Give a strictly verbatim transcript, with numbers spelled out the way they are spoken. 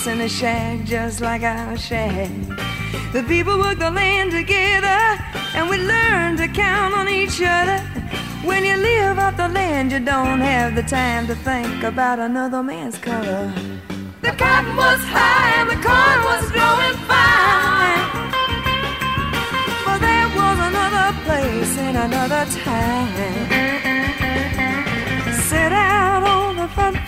house and a shack just like our shack. The people work the land together, and we learn to count on each other. When you live off the land, you don't have the time to think about another man's color. The cotton was high and the corn was growing fine, but there was another place and another time. Sit out on the front